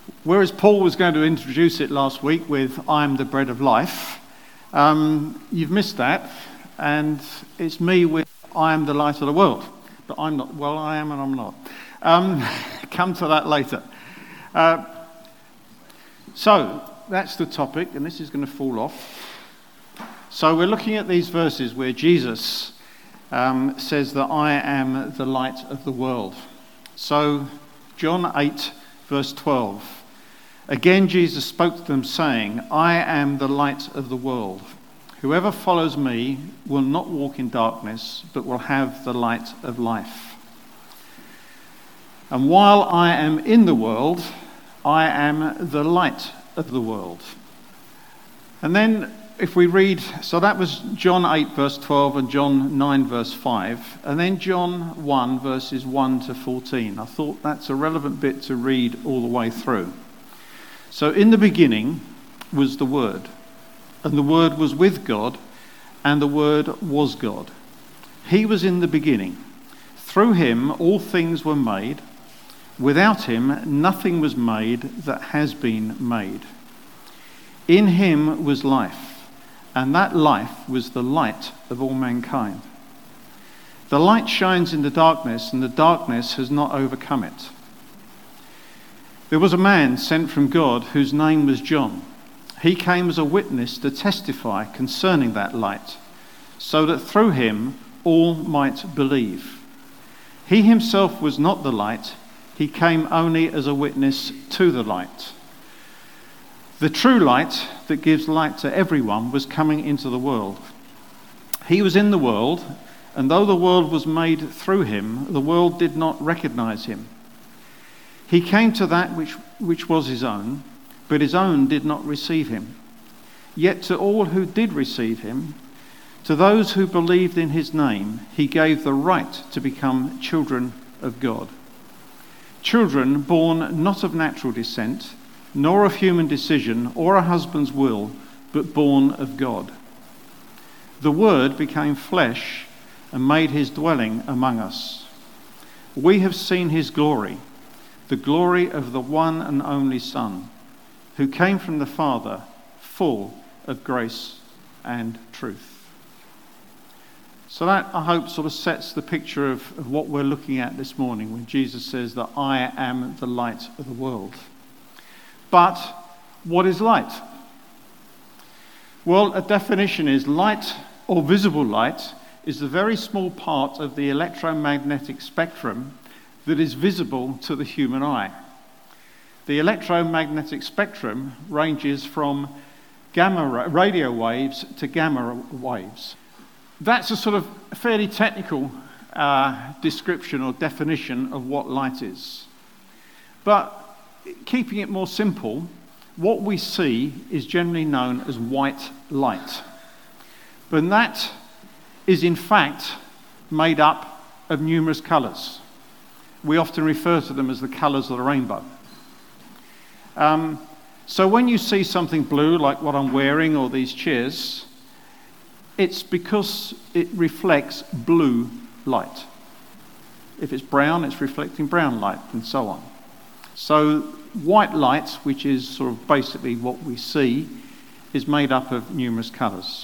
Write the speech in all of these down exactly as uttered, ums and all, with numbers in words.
Whereas Paul was going to introduce it last week with I am the bread of life, um, you've missed that, and it's me with I am the light of the world. But I'm not, well, I am and I'm not. Um, come to that later. Uh, so, that's the topic, and this is going to fall off. So we're looking at these verses where Jesus um, says that I am the light of the world. So, John eight, verse twelve. Again, Jesus spoke to them, saying, I am the light of the world. Whoever follows me will not walk in darkness, but will have the light of life. And while I am in the world, I am the light of the world. And then if we read, so that was John eight, verse twelve, and John nine, verse five, and then John one, verses one to fourteen. I thought that's a relevant bit to read all the way through. So in the beginning was the Word, and the Word was with God, and the Word was God. He was in the beginning. Through him all things were made. Without him nothing was made that has been made. In him was life, and that life was the light of all mankind. The light shines in the darkness, and the darkness has not overcome it. There was a man sent from God whose name was John. He came as a witness to testify concerning that light, so that through him all might believe. He himself was not the light, he came only as a witness to the light. The true light that gives light to everyone was coming into the world. He was in the world, and though the world was made through him, the world did not recognize him. He came to that which, which was his own, but his own did not receive him. Yet to all who did receive him, to those who believed in his name, he gave the right to become children of God. Children born not of natural descent, nor of human decision or a husband's will, but born of God. The Word became flesh and made his dwelling among us. We have seen his glory, the glory of the one and only Son, who came from the Father, full of grace and truth. So that, I hope, sort of sets the picture of, of what we're looking at this morning when Jesus says that I am the light of the world. But what is light? Well, a definition is light, or visible light, is the very small part of the electromagnetic spectrum that is visible to the human eye. The electromagnetic spectrum ranges from gamma radio waves to gamma waves. That's a sort of fairly technical uh, description or definition of what light is. But keeping it more simple, what we see is generally known as white light. But that is in fact made up of numerous colours. We often refer to them as the colours of the rainbow. Um, so when you see something blue, like what I'm wearing or these chairs, it's because it reflects blue light. If it's brown, it's reflecting brown light, and so on. So white light, which is sort of basically what we see, is made up of numerous colours.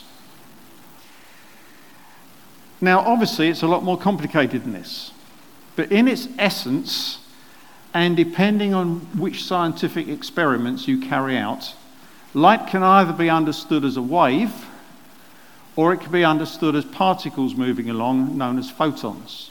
Now, obviously, it's a lot more complicated than this. But in its essence, and depending on which scientific experiments you carry out, light can either be understood as a wave, or it can be understood as particles moving along, known as photons.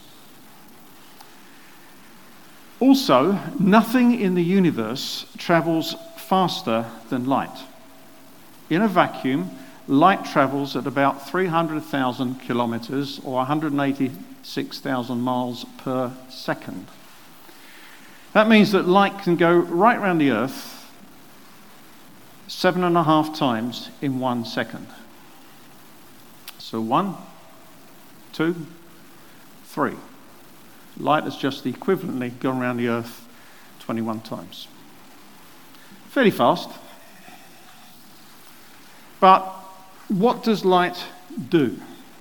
Also, nothing in the universe travels faster than light. In a vacuum, light travels at about three hundred thousand kilometres or one hundred eighty-six thousand miles per second. That means that light can go right around the Earth seven and a half times in one second. So one, two, three. Light has just equivalently gone around the Earth twenty-one times. Fairly fast. But what does light do?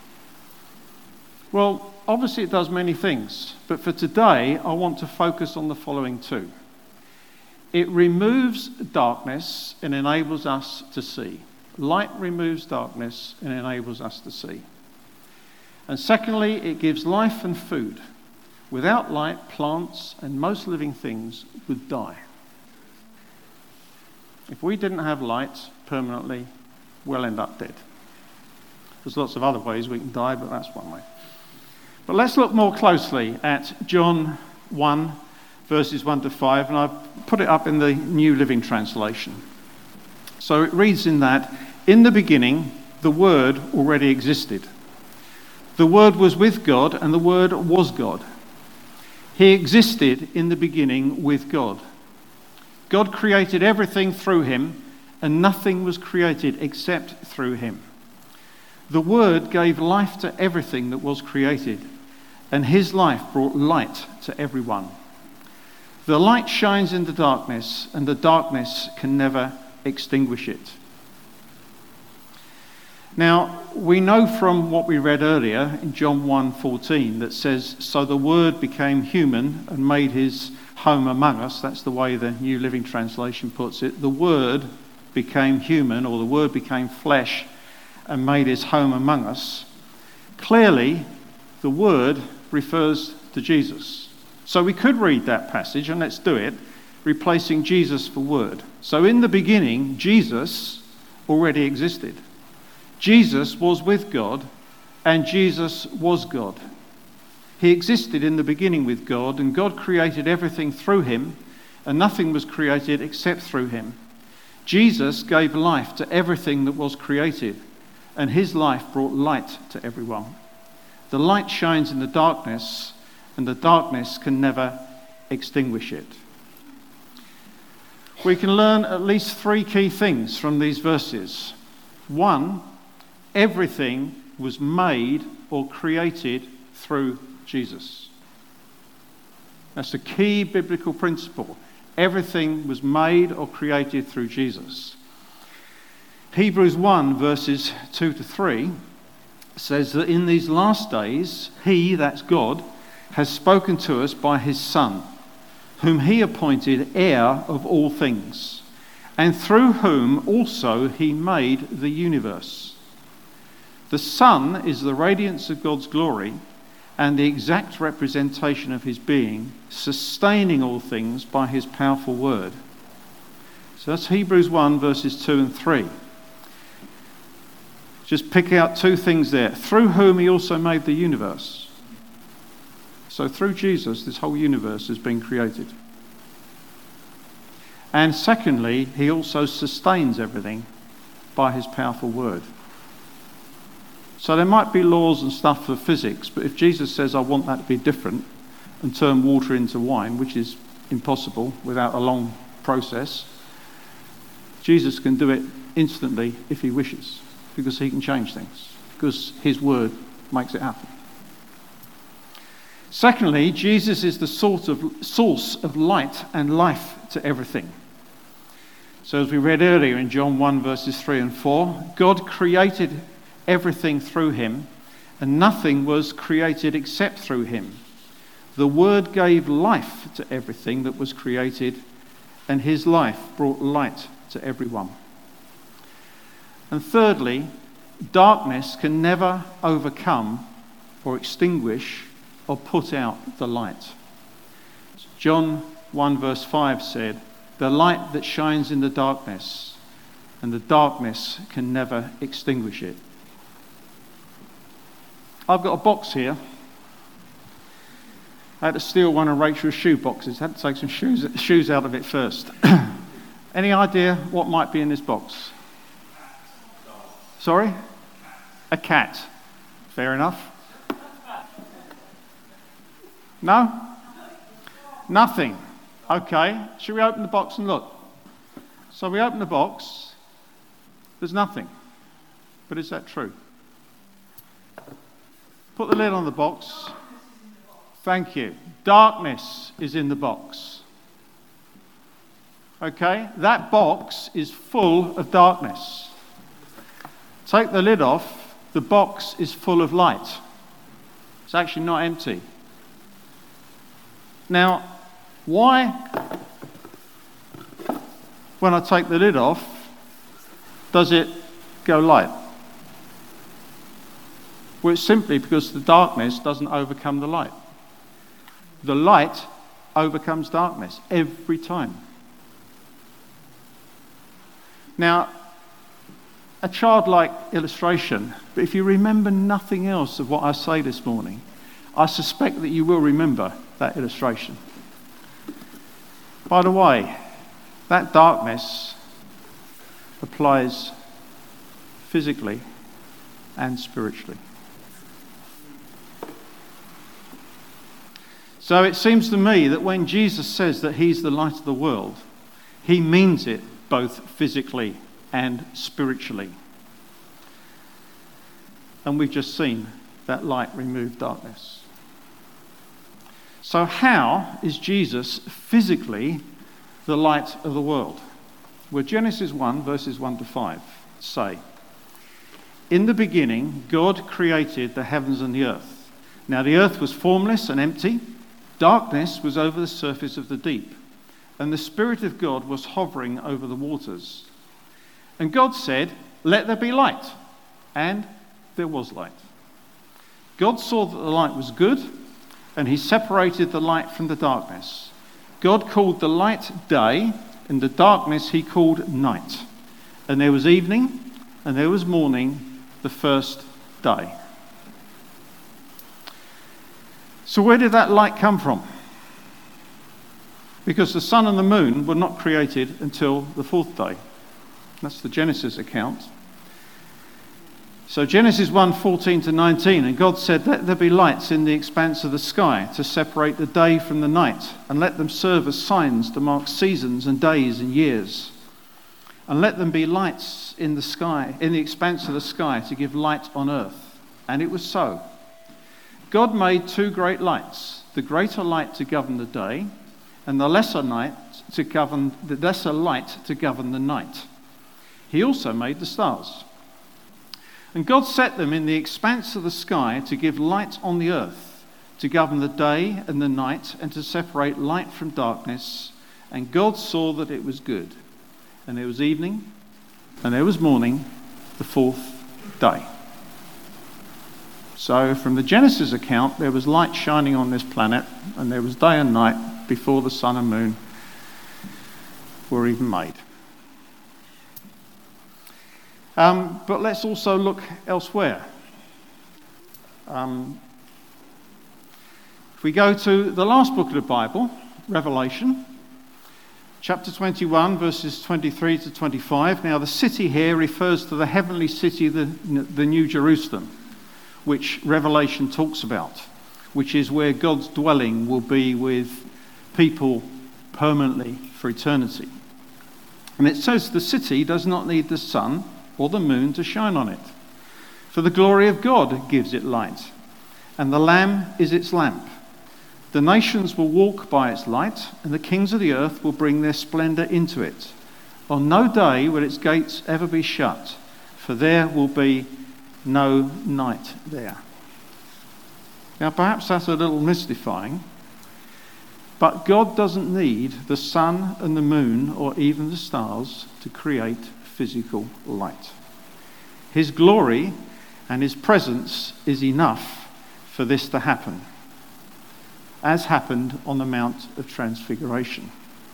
Well, obviously it does many things, but for today I want to focus on the following two. It removes darkness and enables us to see. Light removes darkness and enables us to see. And secondly, it gives life and food. Without light, plants and most living things would die. If we didn't have light permanently, we'll end up dead. There's lots of other ways we can die, but that's one way. But let's look more closely at John one, verses one to five, and I've put it up in the New Living Translation. So it reads in that, "In the beginning, the Word already existed. The Word was with God, and the Word was God. He existed in the beginning with God. God created everything through him, and nothing was created except through him. The Word gave life to everything that was created, and his life brought light to everyone. The light shines in the darkness, and the darkness can never extinguish it." Now, we know from what we read earlier in John one fourteen that says, "So the Word became human and made his home among us." That's the way the New Living Translation puts it. The Word became human, or the Word became flesh and made his home among us. Clearly, the Word refers to Jesus. So we could read that passage, and let's do it, replacing Jesus for Word. So in the beginning, Jesus already existed. Jesus was with God, and Jesus was God. He existed in the beginning with God, and God created everything through him, and nothing was created except through him. Jesus gave life to everything that was created, and his life brought light to everyone. The light shines in the darkness, and the darkness can never extinguish it. We can learn at least three key things from these verses. One, everything was made or created through Jesus. That's a key biblical principle. Everything was made or created through Jesus. Hebrews one, verses two to three, says that in these last days, he, that's God, has spoken to us by his Son, whom he appointed heir of all things, and through whom also he made the universe. The Son is the radiance of God's glory and the exact representation of his being, sustaining all things by his powerful word. So that's Hebrews one, verses two and three. Just pick out two things there. Through whom he also made the universe. So through Jesus, this whole universe has been created. And secondly, he also sustains everything by his powerful word. So there might be laws and stuff for physics, but if Jesus says, I want that to be different, and turn water into wine, which is impossible without a long process, Jesus can do it instantly if he wishes, because he can change things, because his word makes it happen. Secondly, Jesus is the sort of source of light and life to everything. So as we read earlier in John one, verses three and four, God created everything through him, and nothing was created except through him. The Word gave life to everything that was created, and his life brought light to everyone. And thirdly, darkness can never overcome or extinguish or put out the light. John one, verse five said, "The light that shines in the darkness, and the darkness can never extinguish it." I've got a box here. I had to steal one of Rachel's shoe boxes. I had to take some shoes, shoes out of it first. Any idea what might be in this box? Sorry? A cat. Fair enough. No? Nothing. Okay. Should we open the box and look? So we open the box. There's nothing. But is that true? Put the lid on the box. Thank you. Darkness is in the box. Okay? That box is full of darkness. Take the lid off. The box is full of light. It's actually not empty. Now, why, when I take the lid off, does it go light? Well, it's simply because the darkness doesn't overcome the light. The light overcomes darkness every time. Now, a childlike illustration, but if you remember nothing else of what I say this morning, I suspect that you will remember that illustration. By the way, that darkness applies physically and spiritually. So it seems to me that when Jesus says that he's the light of the world, he means it both physically and spiritually. And we've just seen that light remove darkness. So how is Jesus physically the light of the world? Well, Genesis one, verses one to five say, "In the beginning, God created the heavens and the earth. Now the earth was formless and empty. Darkness was over the surface of the deep, and the Spirit of God was hovering over the waters. And God said, 'Let there be light.' And there was light. God saw that the light was good, and he separated the light from the darkness. God called the light day, and the darkness he called night. And there was evening, and there was morning, the first day." So where did that light come from? Because the sun and the moon were not created until the fourth day. That's the Genesis account. So Genesis one, fourteen to nineteen, "And God said, 'Let there be lights in the expanse of the sky to separate the day from the night, and let them serve as signs to mark seasons and days and years. And let them be lights in the sky, in the expanse of the sky, to give light on earth.' And it was so. God made two great lights, the greater light to govern the day, and the lesser night to govern the lesser light to govern the night. He also made the stars. And God set them in the expanse of the sky to give light on the earth, to govern the day and the night, and to separate light from darkness. And God saw that it was good. And there was evening, and there was morning, the fourth day." So from the Genesis account, there was light shining on this planet, and there was day and night before the sun and moon were even made. Um, but let's also look elsewhere. Um, if we go to the last book of the Bible, Revelation, chapter twenty-one, verses twenty-three to twenty-five. Now the city here refers to the heavenly city, the, the New Jerusalem, which Revelation talks about, which is where God's dwelling will be with people permanently for eternity. And it says the city does not need the sun or the moon to shine on it, for the glory of God gives it light, and the Lamb is its lamp. The nations will walk by its light, and the kings of the earth will bring their splendor into it. On no day will its gates ever be shut, for there will be no night there." Now perhaps that's a little mystifying, but God doesn't need the sun and the moon or even the stars to create physical light. His glory and his presence is enough for this to happen, as happened on the Mount of Transfiguration.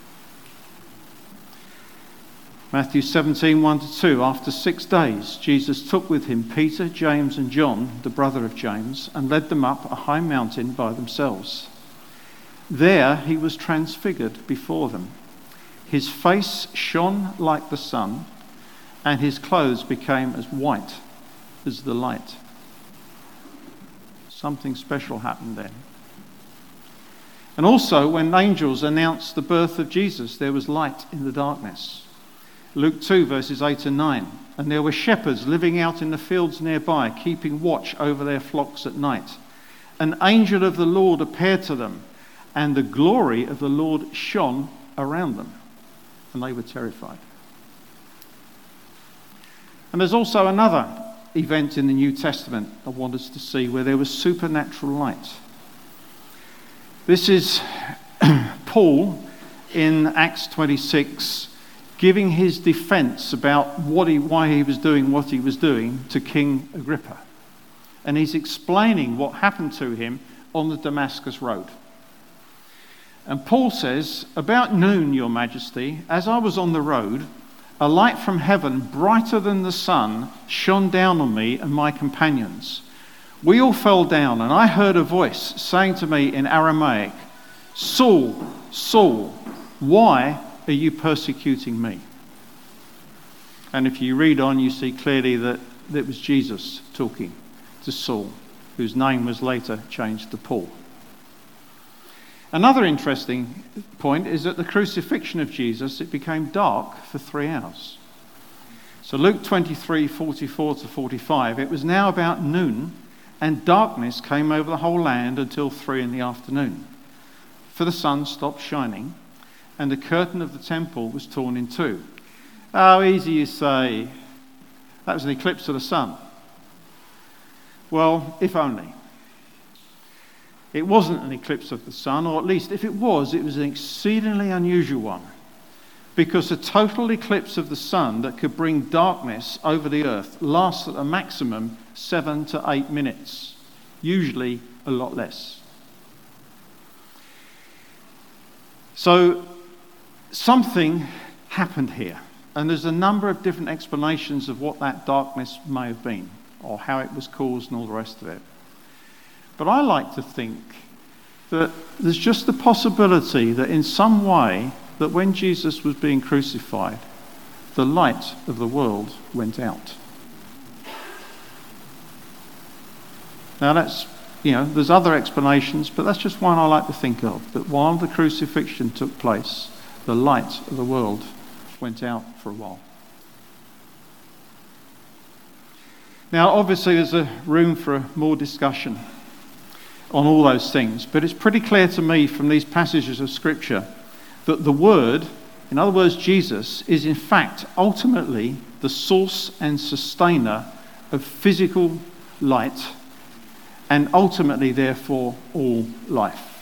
Matthew seventeen, one to two. "After six days, Jesus took with him Peter, James, and John, the brother of James, and led them up a high mountain by themselves. There he was transfigured before them. His face shone like the sun, and his clothes became as white as the light." Something special happened then. And also, when angels announced the birth of Jesus, there was light in the darkness. Luke two, verses eight and nine. "And there were shepherds living out in the fields nearby, keeping watch over their flocks at night. An angel of the Lord appeared to them, and the glory of the Lord shone around them, and they were terrified." And there's also another event in the New Testament I want us to see where there was supernatural light. This is Paul in Acts twenty-six, giving his defense about what he, why he was doing what he was doing to King Agrippa. And he's explaining what happened to him on the Damascus road. And Paul says, "About noon, Your Majesty, as I was on the road, a light from heaven, brighter than the sun, shone down on me and my companions. We all fell down, and I heard a voice saying to me in Aramaic, 'Saul, Saul, why are you persecuting me?'" And if you read on, you see clearly that it was Jesus talking to Saul, whose name was later changed to Paul. Another interesting point is that the crucifixion of Jesus, it became dark for three hours. So Luke twenty-three, forty-four to forty-five, it was now about noon, and darkness came over the whole land until three in the afternoon. For the sun stopped shining, and the curtain of the temple was torn in two. How easy you say, that was an eclipse of the sun. Well, if only. It wasn't an eclipse of the sun, or at least if it was, it was an exceedingly unusual one. Because a total eclipse of the sun that could bring darkness over the earth lasts at a maximum seven to eight minutes, usually a lot less. So something happened here, and there's a number of different explanations of what that darkness may have been, or how it was caused and all the rest of it. But I like to think that there's just the possibility that in some way, that when Jesus was being crucified, the light of the world went out. Now that's, you know, there's other explanations, but that's just one I like to think of, that while the crucifixion took place, the light of the world went out for a while. Now obviously there's a room for more discussion on all those things, but it's pretty clear to me from these passages of Scripture that the Word, in other words Jesus, is in fact ultimately the source and sustainer of physical light, and ultimately therefore all life.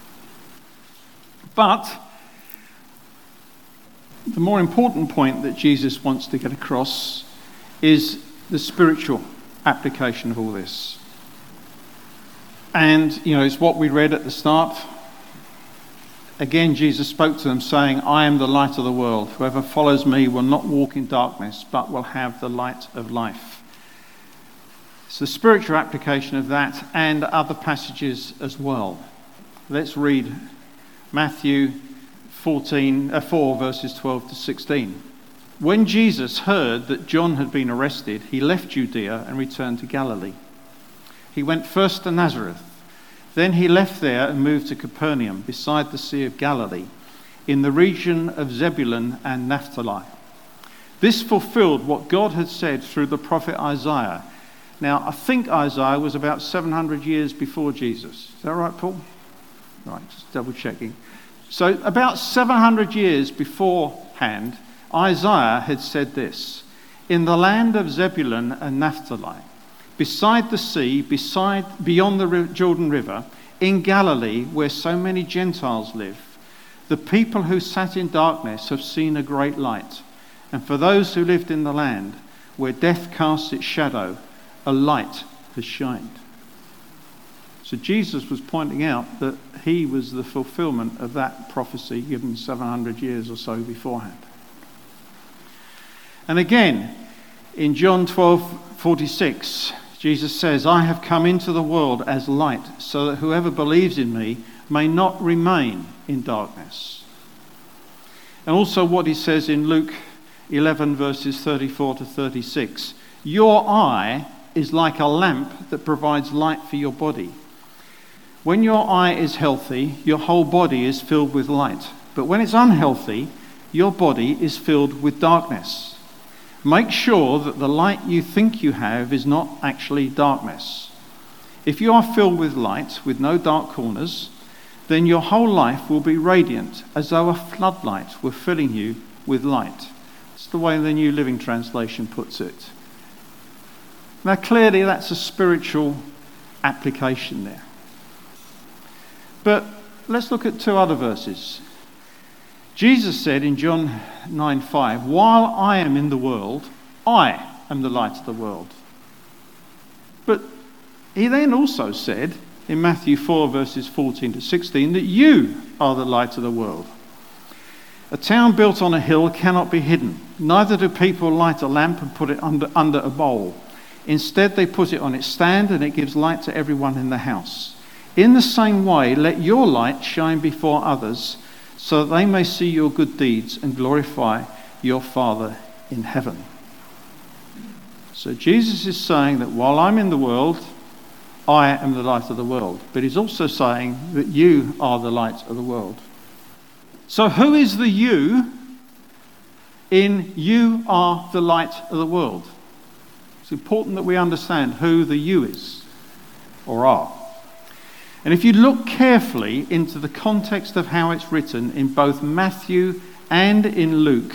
But the more important point that Jesus wants to get across is the spiritual application of all this. And, you know, it's what we read at the start. Again, Jesus spoke to them saying, "I am the light of the world. Whoever follows me will not walk in darkness, but will have the light of life." It's the spiritual application of that and other passages as well. Let's read Matthew fourteen, uh, four, verses twelve to sixteen. "When Jesus heard that John had been arrested, he left Judea and returned to Galilee. He went first to Nazareth. Then he left there and moved to Capernaum, beside the Sea of Galilee, in the region of Zebulun and Naphtali. This fulfilled what God had said through the prophet Isaiah." Now, I think Isaiah was about seven hundred years before Jesus. Is that right, Paul? Right, just double checking. So about seven hundred years beforehand, Isaiah had said this: "In the land of Zebulun and Naphtali, beside the sea, beside beyond the Jordan River, in Galilee, where so many Gentiles live, the people who sat in darkness have seen a great light. And for those who lived in the land, where death casts its shadow, a light has shined." So Jesus was pointing out that he was the fulfillment of that prophecy given seven hundred years or so beforehand. And again, in John twelve forty-six, Jesus says, "I have come into the world as light, so that whoever believes in me may not remain in darkness." And also what he says in Luke eleven, verses thirty-four to thirty-six, "Your eye is like a lamp that provides light for your body. When your eye is healthy, your whole body is filled with light. But when it's unhealthy, your body is filled with darkness. Make sure that the light you think you have is not actually darkness. If you are filled with light, with no dark corners, then your whole life will be radiant, as though a floodlight were filling you with light." It's the way the New Living Translation puts it. Now clearly that's a spiritual application there. But let's look at two other verses. Jesus said in John nine five, while I am in the world, I am the light of the world. But he then also said in Matthew four verses fourteen to sixteen that you are the light of the world. A town built on a hill cannot be hidden. Neither do people light a lamp and put it under, under a bowl. Instead, they put it on its stand and it gives light to everyone in the house. In the same way, let your light shine before others so that they may see your good deeds and glorify your Father in heaven. So Jesus is saying that while I'm in the world, I am the light of the world. But he's also saying that you are the light of the world. So who is the you in you are the light of the world? It's important that we understand who the you is or are. And if you look carefully into the context of how it's written in both Matthew and in Luke,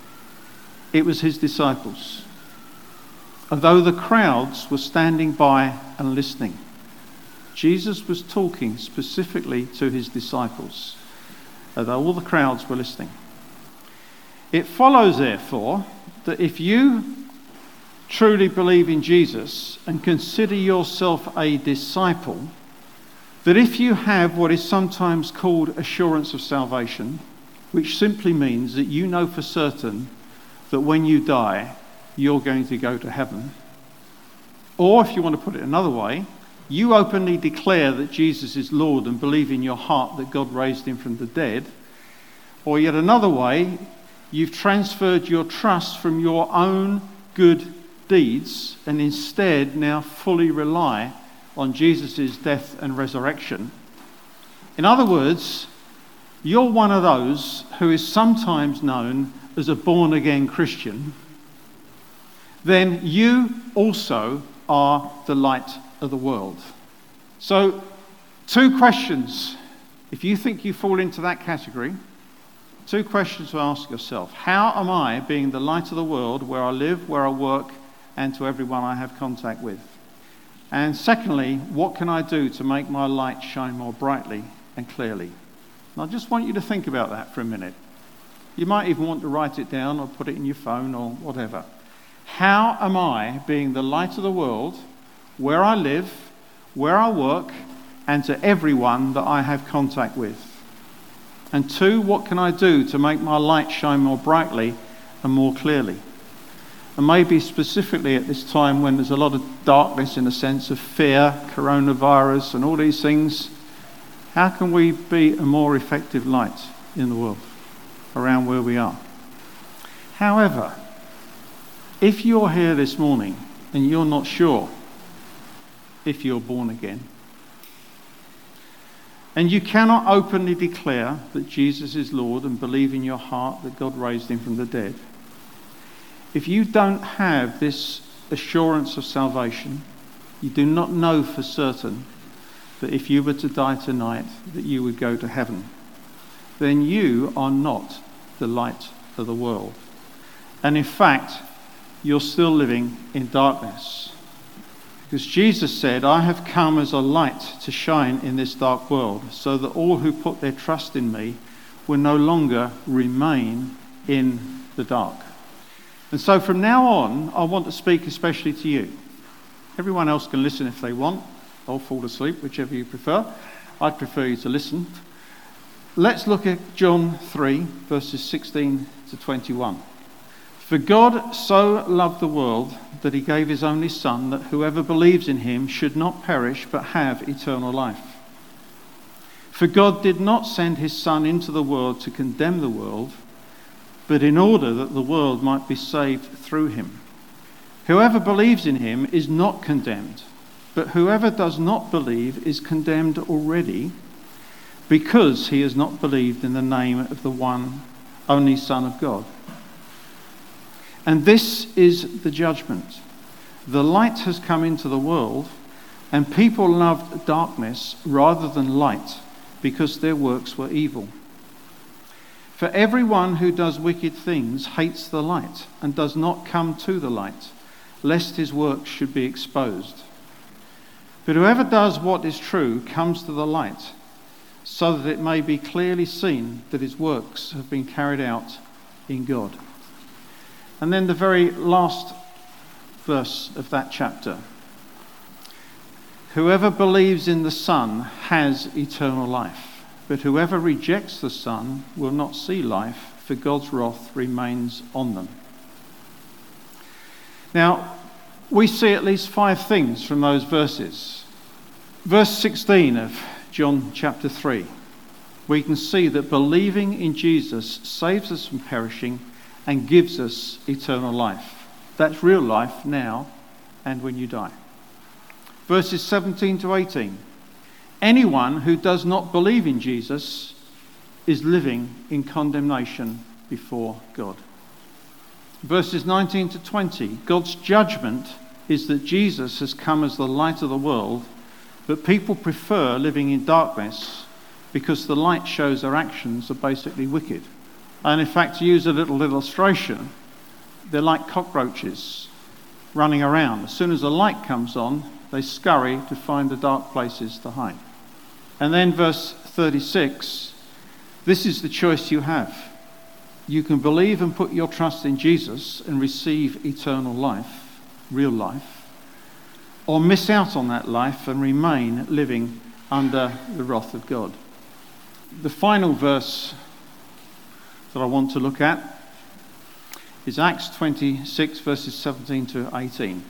it was his disciples. Although the crowds were standing by and listening, Jesus was talking specifically to his disciples, although all the crowds were listening. It follows, therefore, that if you truly believe in Jesus and consider yourself a disciple, that if you have what is sometimes called assurance of salvation, which simply means that you know for certain that when you die, you're going to go to heaven. Or if you want to put it another way, you openly declare that Jesus is Lord and believe in your heart that God raised him from the dead. Or yet another way, you've transferred your trust from your own good deeds and instead now fully rely on Jesus' death and resurrection. In other words, you're one of those who is sometimes known as a born-again Christian. Then you also are the light of the world. So, two questions. If you think you fall into that category, two questions to ask yourself. How am I being the light of the world where I live, where I work, and to everyone I have contact with? And secondly, what can I do to make my light shine more brightly and clearly? And I just want you to think about that for a minute. You might even want to write it down or put it in your phone or whatever. How am I being the light of the world where I live, where I work, and to everyone that I have contact with? And two, what can I do to make my light shine more brightly and more clearly? And maybe specifically at this time when there's a lot of darkness in the sense of fear, coronavirus and all these things, how can we be a more effective light in the world around where we are? However, if you're here this morning and you're not sure if you're born again, and you cannot openly declare that Jesus is Lord and believe in your heart that God raised him from the dead, if you don't have this assurance of salvation, you do not know for certain that if you were to die tonight that you would go to heaven, then you are not the light of the world. And in fact, you're still living in darkness. Because Jesus said, I have come as a light to shine in this dark world, so that all who put their trust in me will no longer remain in the dark. And so from now on, I want to speak especially to you. Everyone else can listen if they want, or fall asleep, whichever you prefer. I'd prefer you to listen. Let's look at John three, verses sixteen to twenty-one. For God so loved the world that he gave his only Son, that whoever believes in him should not perish but have eternal life. For God did not send his Son into the world to condemn the world, but in order that the world might be saved through him. Whoever believes in him is not condemned, but whoever does not believe is condemned already, because he has not believed in the name of the one only Son of God. And this is the judgment. The light has come into the world, and people loved darkness rather than light, because their works were evil. For everyone who does wicked things hates the light and does not come to the light, lest his works should be exposed. But whoever does what is true comes to the light, so that it may be clearly seen that his works have been carried out in God. And then the very last verse of that chapter. Whoever believes in the Son has eternal life, but whoever rejects the Son will not see life, for God's wrath remains on them. Now, we see at least five things from those verses. Verse sixteen of John chapter three, we can see that believing in Jesus saves us from perishing and gives us eternal life. That's real life now and when you die. Verses seventeen to eighteen. Anyone who does not believe in Jesus is living in condemnation before God. Verses nineteen to twenty. God's judgment is that Jesus has come as the light of the world, but people prefer living in darkness because the light shows their actions are basically wicked. And in fact, to use a little illustration, they're like cockroaches running around. As soon as the light comes on, they scurry to find the dark places to hide. And then verse thirty-six, this is the choice you have. You can believe and put your trust in Jesus and receive eternal life, real life, or miss out on that life and remain living under the wrath of God. The final verse that I want to look at is Acts twenty-six, verses seventeen to eighteen.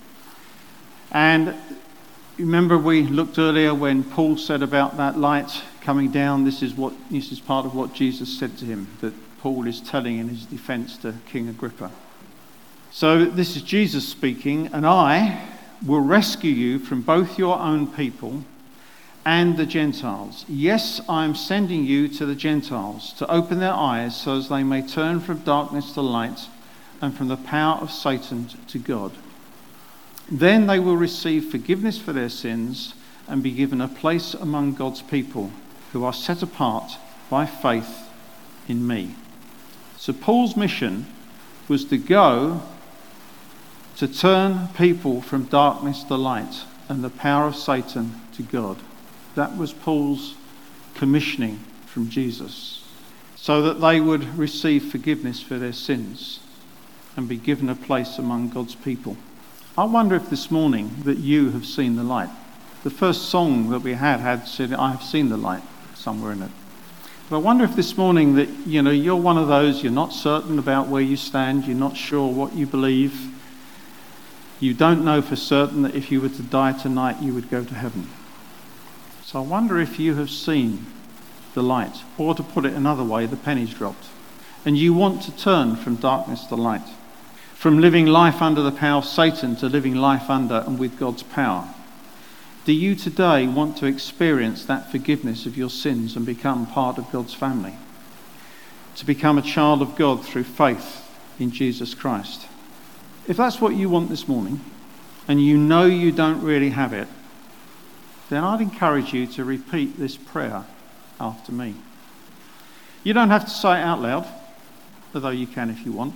And remember we looked earlier when Paul said about that light coming down, this is what this is part of what Jesus said to him, that Paul is telling in his defense to King Agrippa. So this is Jesus speaking, and I will rescue you from both your own people and the Gentiles. Yes, I am sending you to the Gentiles to open their eyes so as they may turn from darkness to light and from the power of Satan to God. Then they will receive forgiveness for their sins and be given a place among God's people who are set apart by faith in me. So Paul's mission was to go to turn people from darkness to light and the power of Satan to God. That was Paul's commissioning from Jesus, so that they would receive forgiveness for their sins and be given a place among God's people. I wonder if this morning that you have seen the light. The first song that we had had said, I have seen the light, somewhere in it. But I wonder if this morning that, you know, you're one of those, you're not certain about where you stand, you're not sure what you believe. You don't know for certain that if you were to die tonight, you would go to heaven. So I wonder if you have seen the light, or to put it another way, the penny's dropped. And you want to turn from darkness to light, from living life under the power of Satan to living life under and with God's power. Do you today want to experience that forgiveness of your sins and become part of God's family? To become a child of God through faith in Jesus Christ? If that's what you want this morning, and you know you don't really have it, then I'd encourage you to repeat this prayer after me. You don't have to say it out loud, although you can if you want.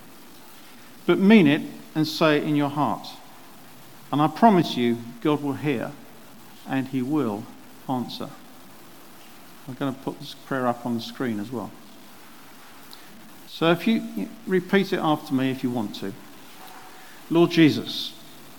But mean it and say it in your heart. And I promise you, God will hear and he will answer. I'm going to put this prayer up on the screen as well. So if you repeat it after me if you want to. Lord Jesus,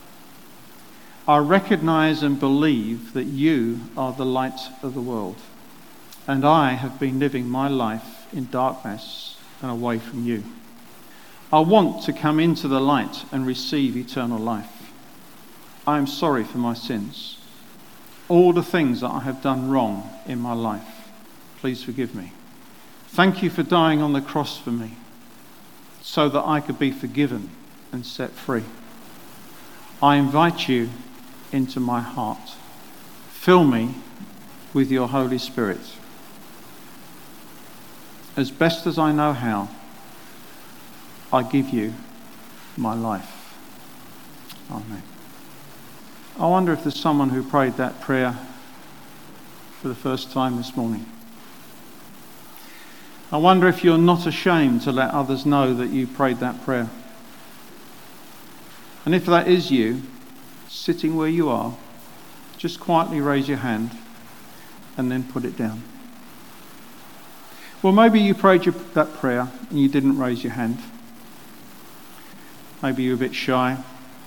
I recognize and believe that you are the light of the world, and I have been living my life in darkness and away from you. I want to come into the light and receive eternal life. I am sorry for my sins, all the things that I have done wrong in my life. Please forgive me. Thank you for dying on the cross for me, so that I could be forgiven and set free. I invite you into my heart. Fill me with your Holy Spirit. As best as I know how, I give you my life. Amen. I wonder if there's someone who prayed that prayer for the first time this morning. I wonder if you're not ashamed to let others know that you prayed that prayer. And if that is you, sitting where you are, just quietly raise your hand and then put it down. Well, maybe you prayed your, that prayer and you didn't raise your hand. Maybe you were a bit shy.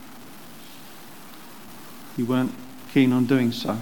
You weren't keen on doing so.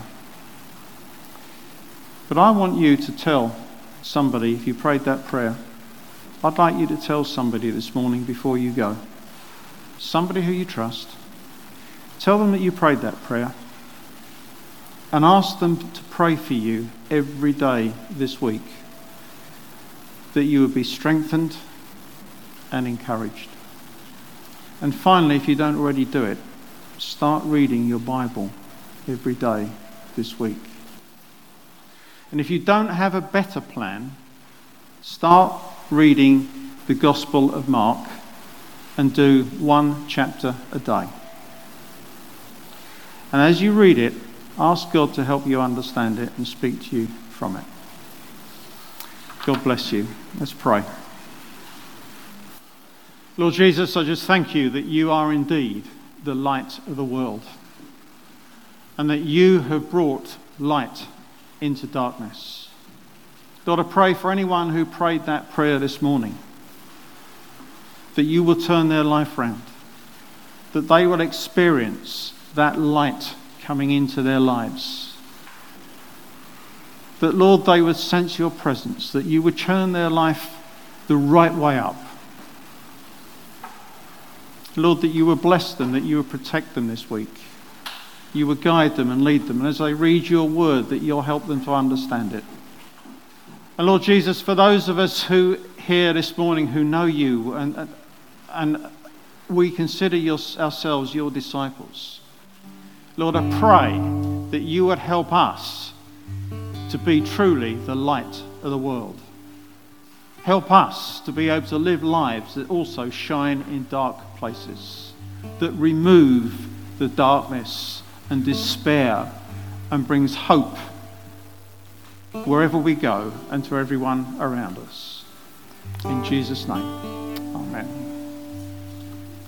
But I want you to tell somebody, if you prayed that prayer, I'd like you to tell somebody this morning before you go. Somebody who you trust. Tell them that you prayed that prayer. And ask them to pray for you every day this week. That you would be strengthened and encouraged. And finally, if you don't already do it, start reading your Bible every day this week. And if you don't have a better plan, start reading the Gospel of Mark and do one chapter a day. And as you read it, ask God to help you understand it and speak to you from it. God bless you. Let's pray. Lord Jesus, I just thank you that you are indeed the light of the world and that you have brought light into darkness. Lord, I pray for anyone who prayed that prayer this morning, that you will turn their life round, that they will experience that light coming into their lives. That, Lord, they would sense your presence, that you would turn their life the right way up. Lord, that you would bless them, that you would protect them this week. You would guide them and lead them. And as they read your word, that you'll help them to understand it. And Lord Jesus, for those of us who here this morning who know you and, and we consider your, ourselves your disciples, Lord, I pray that you would help us to be truly the light of the world. Help us to be able to live lives that also shine in dark places, that remove the darkness and despair and brings hope wherever we go and to everyone around us. In Jesus' name, amen.